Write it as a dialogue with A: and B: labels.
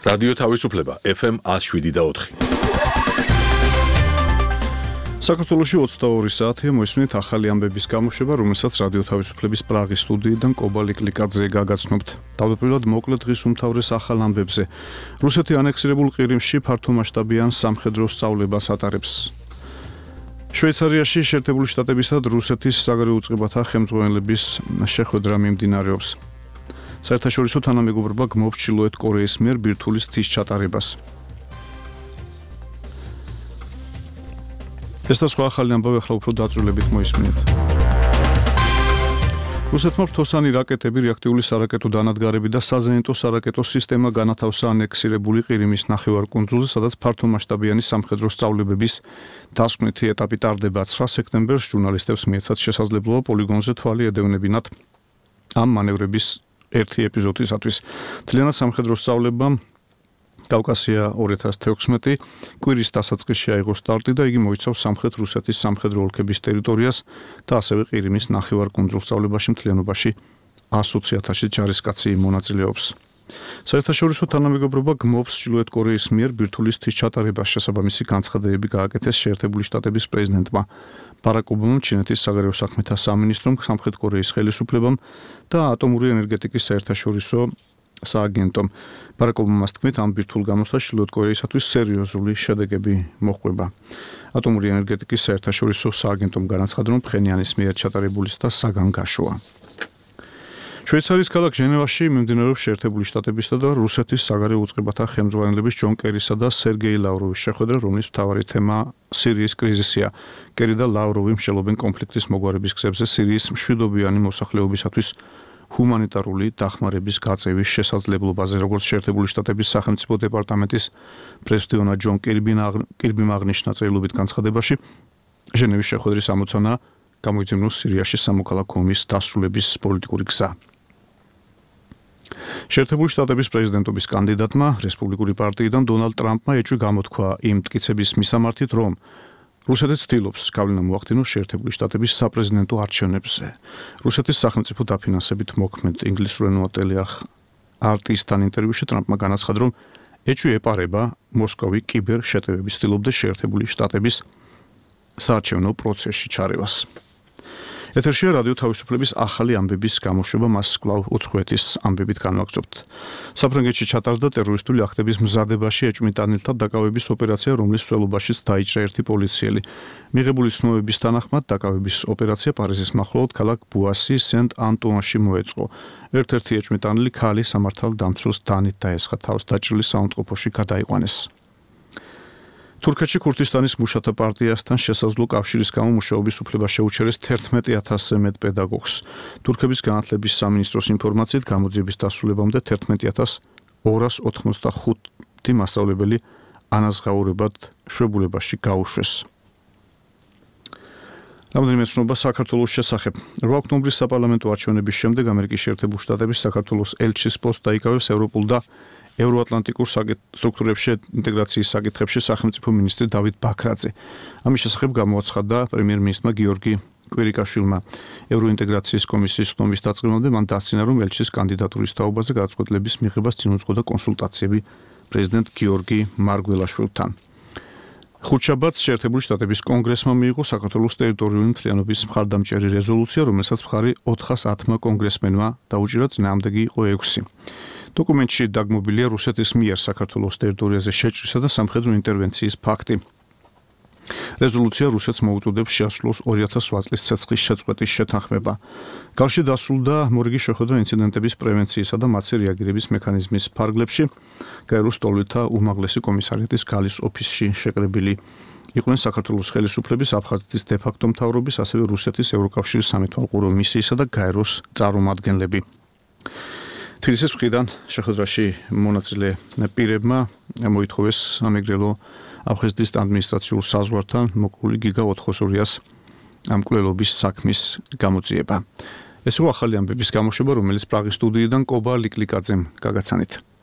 A: რადიო თავისუფლება FM 107.4.
B: საქართველოში 22 საათია მოისმინეთ ახალი ამბების გამოშვება, რომელსაც რადიო თავისუფლების პრაღის სტუდიიდან კობა ლიკლიკაძე გაგაცნობთ. თავდაპირველად მოკლე დღის უმთავრეს ახალ ამბებზე. რუსეთი ანექსირებულ ყირიმში ფართომასშტაბიან სამხედრო სწავლებას ატარებს. შვეიცარიაში შეერთებული შტატებისა და რუსეთის საგარეო უწყებათა ხელმძღვანელების შეხვედრა მიმდინარეობს. საერთაშორისო თანამეგობრობა გმობს ჩრდილოეთ კორეის მიერ ბირთვული თის ჩატარებას. ეს და სხვა ახალი ამბავი ახლა უფრო დაწვრილებით მოისმინეთ. რუსეთმა რთოსანი რაკეტები, რეაქტიული სარაკეტო დანადგარები და საზეიმო სარაკეტო სისტემა განათავსა ანექსირებული ყირიმის ნახევარკუნძულზე, სადაც ფართომასშტაბიანი სამხედრო სწავლებების დასკვნითი ეტაპი ტარდება. 9 სექტემბერს ჟურნალისტებს მიეცათ შესაძლებლობა პოლიგონზე თვალი ედევნებინათ ამ მანევრების ერთი ეპიზოდისათვის. მთლიანად სამხედრო სწავლებამ კავკასია 2016 კვირის დასაწყისში აიღო სტარტი და იგი მოიცავს სამხრეთ რუსეთის სამხედრო ოლქების ტერიტორიას და ასევე ყირიმის ნახევარკუნძულ სწავლებაში მთლიანობაში 120,000 ჯარისკაცი მონაწილეობს. საერთაშორისო თანამეგობრობა გმობს ჩრდილოეთ კორეის მიერ ბირთვული თის ჩატარებას. შესაბამისი განცხადებები გააკეთეს შეერთებული შტატების პრეზიდენტმა ბარაკ ობამამ, ჩინეთის საგარეო საქმეთა სამინისტრომ, სამხრეთ კორეის ხელისუფლებამ და ატომური ენერგეტიკის საერთაშორისო სააგენტომ. ბარაკ ობამას თქმით, ამ ბირთვულ გამოსვლას ჩრდილოეთ კორეისათვის სერიოზული შედეგები მოჰყვება. ატომური ენერგეტიკის საერთაშორისო სააგენტომ განაცხადა, რომ ფხენიანის მიერ ჩატარებული და საგანგაშოა. შვეიცარიის ქალაქ ჟენევაში მიმდინარეობს შეერთებული შტატებისა და რუსეთის საგარეო უწყებათა ხელმძღვანელების ჯონ კერისა და სერგეი ლავროვის შეხვედრა, რომლის მთავარი თემა სირიის კრიზისია. კერი და ლავროვი მსჯელობენ კონფლიქტის მოგვარების გზებზე სირიის მშვიდობიანი მოსახლეობისათვის ჰუმანიტარული დახმარების გაწევის შესაძლებლობაზე, როგორც შეერთებული შტატების სახელმწიფო დეპარტამენტის პრესდიონა ჯონ კირბიმ აღნიშნა წერილობით განცხადებაში, ჟენევის შეხვედრის ამოცანა გამოიძიებნოს სირიაში სამოქალაქო ომის დასრულების პოლიტიკური გზა. შეერთებული შტატების პრეზიდენტობის კანდიდატმა რესპუბლიკური პარტიიდან დონალდ ტრამპმა ეჭვი გამოთქვა იმ მტკიცების მისამართით, რომ რუსეთი ცდილობს გავლენა მოახდინოს შეერთებული შტატების საპრეზიდენტო არჩევნებზე. რუსეთის სახელმწიფო დაფინანსებით მოქმედ ინგლისურენოვან ტელეარხ RT-სთან ინტერვიუში ტრამპმა განაცხადა, რომ ეჭვი ეპარება მოსკოვი კიბერ შეტევების ცდილობდა შეერთებული შტატების საარჩევნო პროცესში ჩარევას. ეთერშია რადიო თავისუფლების ახალი ამბების გამოშვება, მას კვლავ უცხოეთის ამბებით განვაგრძობთ. საფრანგეთში ჩატარდა ტერორისტული აქტების მზადებაში ეჭვმიტანილთა დაკავების ოპერაცია, რომლის მსვლელობაშიც დაიჭრა ერთი პოლიციელი. მიღებული ცნობების თანახმად დაკავების ოპერაცია პარიზის მახლობლად ქალაქ ბუასი სენტ-ანტუანში მოეწყო. ერთ-ერთი ეჭვმიტანილი ქალი სამართალ დამცველს დანით დაესხა, თავს დაჭრილი საუნდტროფოში გადაიყვანეს. თურქეთში ქურთისტანის მუშათა პარტიასთან შესაძლო კავშირის გამო მუშაობის უფლება შეუჩერეს 11,000-ზე მეტ პედაგოგს. თურქების განათლების სამინისტროს ინფორმაციით, გამოძიების დასრულებამდე 11,285 მასწავლებელი ანაზღაურებად შვებულებაში გაუშვეს. რამდენიმე ცნობა საქართველოს შესახებ. 8 ოქტომბრის საპარლამენტო არჩევნების შემდეგ ამერიკის შეერთებული შტატების საქართველოს ელჩის პოსტს დაიკავებს ევროპულ და ევროატლანტიკურ სტრუქტურებში ინტეგრაციის საკითხებში სახელმწიფო მინისტრი დავით ბაქრაძე. ამის შესახებ გამოაცხადა პრემიერ-მინისტრმა გიორგი კვირიკაშვილმა. ევროინტეგრაციის კომისიის ხდომის დაწყებამდე მან დასცინა, რომ ელჩის კანდიდატურის თაობაზე გადაწყვეტილების მიღებას წინ უძღოდა კონსულტაციები პრეზიდენტ გიორგი მარგველაშვილთან. ხუთშაბათს შეერთებული შტატების კონგრესმა მიიღო საქართველოს ტერიტორიული მთლიანობის მხარდამჭერი რეზოლუცია, რომელსაც მხარი 410 კონგრესმენმა დაუჭირა, წინააღმდეგი იყო 6. დოკუმენტში დაგმობილია რუსეთის მიერ საქართველოს ტერიტორიაზე შეჭრისა და სამხედრო ინტერვენციის ფაქტი. რეზოლუცია რუსეთს მოუწოდებს შეასრულოს 2008 წლის ცეცხლის შეწყვეტის შეთანხმება. გალში დასრულდა მორიგი შეხვედრა ინციდენტების პრევენციისა და მათზე რეაგირების მექანიზმის ფარგლებში. გაეროს ტოლვითა უმაღლესი კომისარიატის გალის ოფისში შეკრებილი იყვნენ საქართველოს ხელისუფლების, აფხაზეთის დე-ფაქტო მთავრობის, ასევე რუსეთის ევროკავშირის სამეთვალყურო მისიისა და გაეროს წარმომადგენლები. თბილისის მხრიდან შეხვედრაში მონაწილე პირებმა მოითხოვეს სამეგრელო აფხაზეთის ადმინისტრაციულ საზღვართან მოკლული გიგა 402-ას მკვლელობის საქმის გამოძიება. ეს იყო ახალი ამბების გამოშვება, რომელიც პრაღის სტუდიიდან კობა ლიკლიკაძემ გაგაცანით.